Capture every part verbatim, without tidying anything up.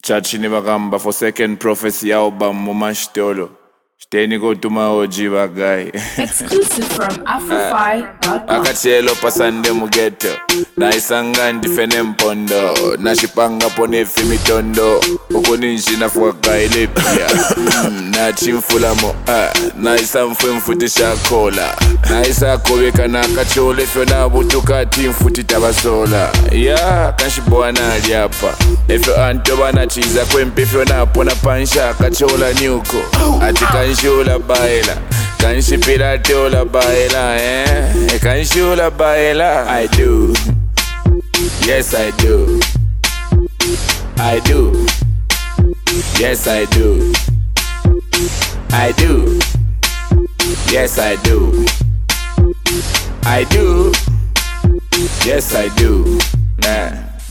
Chachini bagamba for second prophecy album mumashitolo. Steni go to my O G guy. Exclusive from Afrofy dot com. Akachelo pasande mugeto. Naisanga ndifene mpondo. Nashipanga pone fimitondo. Ukunishi na fuwaka ile pia. Na chimfula mo. Naisa mfwe mfutisha kola. Naisa koweka na kachole fyo na butuka timfuti tabasola. Ya kanshiboa na aliapa. Efyo antoba na chiza kwempe fyo na pona pansha kachola nyuko. Ati kanshula baila. Kanshipira tola baila eh. Kanshula baila. I do. Yes I do. I do. Yes I do. I do. Yes I do. I do. Yes I do. Nah.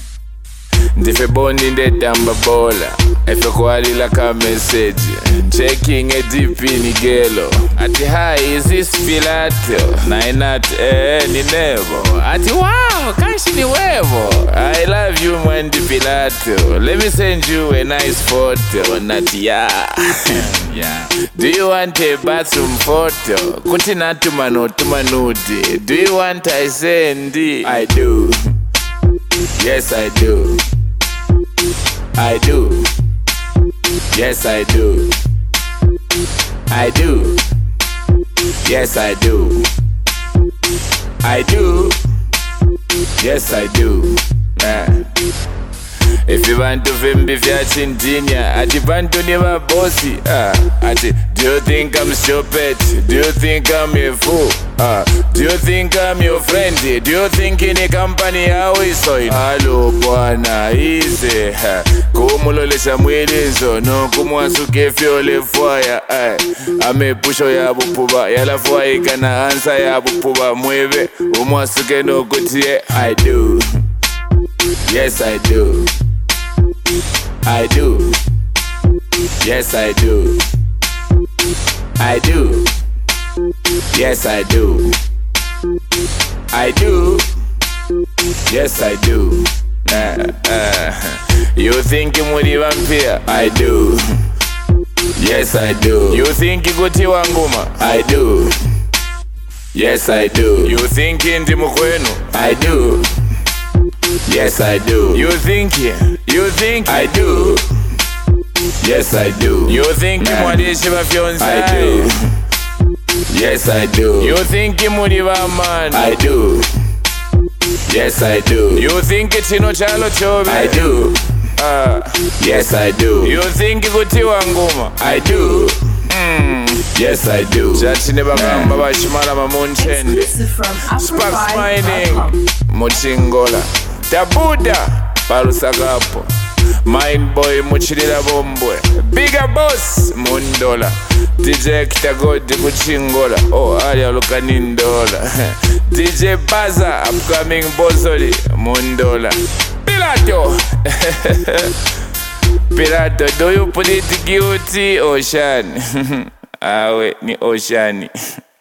Ndife bondi ndetamba bola. Efe kwali laka message. Checking a deep in gelo. Ati hi, is this Pilato? Nainat eh ni nevo. Ati wow, kanshi ni wevo. I love you Mwendi Pilato. Let me send you a nice photo. Nati yeah. Yeah. Do you want a bathroom photo? Kuti natumano tumanudi. Do you want I send? I do. Yes I do. I do. Yes I do. I do. Yes I do. I do. Yes I do. Nah. If you want to film if you're chindinya, ati bantu ni mabosi. Ah, ati do you think I'm stupid? Do you think I'm a fool? Ah, do you think I'm your friend? Do you think in a company always so? Hello bwana, easy. Kumulolesha mwilizo, no kumwasuke fyole fwaya. Ah, ame pusho ya bupuba, yala fwaya ikana ansa ya bupuba mwebe. Umwasuke no kutie. I do. Yes I do. I do. Yes I do. I do. Yes I do. I do. Yes I do. Uh, uh. You think you mudi vampire? I do. Yes I do. You think you guti wanguma? I do. Yes I do. You think indi mukwenu? I do. Yes I do. You think you think I do. Yes I do. You think you mwadishi mafyonza? I do. Yes I do. You think you mudiva man? I do. Yes I do. You think it's no chalo chobe? I do. Uh, yes I do. You think you guti wanguma? I do. Mm. Yes I do. Jachine bagamba bashimala mamunchende. Sparks mining Muchingola. Tabuda Parusagapo. Mind boy Muchirila Bombwe. Bigger boss Mundola. D J Kitagodi Muchingola. Oh Alia Lukanindola. D J Baza upcoming Bozoli Mundola. Pilato. Pilato, do you put it guilty Ocean? Ah wait, ni Oceani.